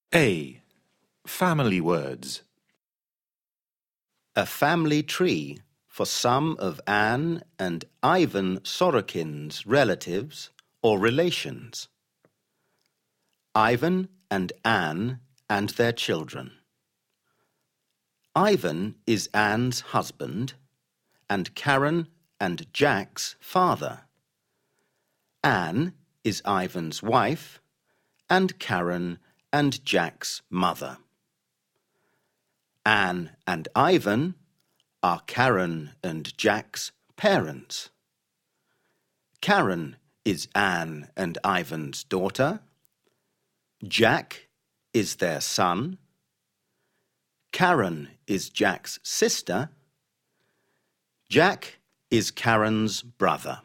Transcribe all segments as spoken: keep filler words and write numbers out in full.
A. Family words. A family tree for some of Anne and Ivan Sorokin's relatives or relations. Ivan and Anne and their children. Ivan is Anne's husband and Karen and Jack's father. Anne is Ivan's wife and Karen and Jack's mother. Anne and Ivan are Karen and Jack's parents. Karen is Anne and Ivan's daughter. Jack is their son. Karen is Jack's sister. Jack is Karen's brother.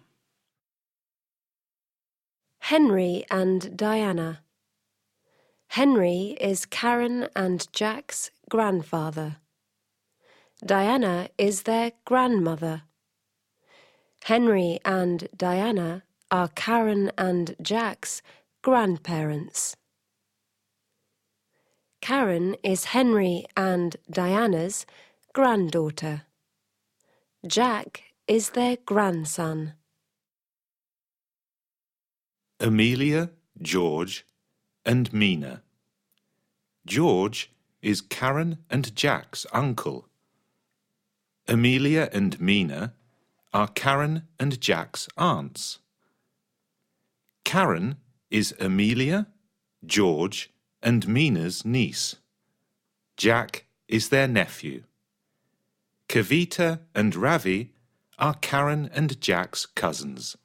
Henry and Diana. Henry is Karen and Jack's grandfather. Diana is their grandmother. Henry and Diana are Karen and Jack's grandparents. Karen is Henry and Diana's granddaughter. Jack is their grandson. Amelia, George, and Mina. George is Karen and Jack's uncle. Amelia and Mina are Karen and Jack's aunts. Karen is Amelia, George, and Mina's niece. Jack is their nephew. Kavita and Ravi are Karen and Jack's cousins.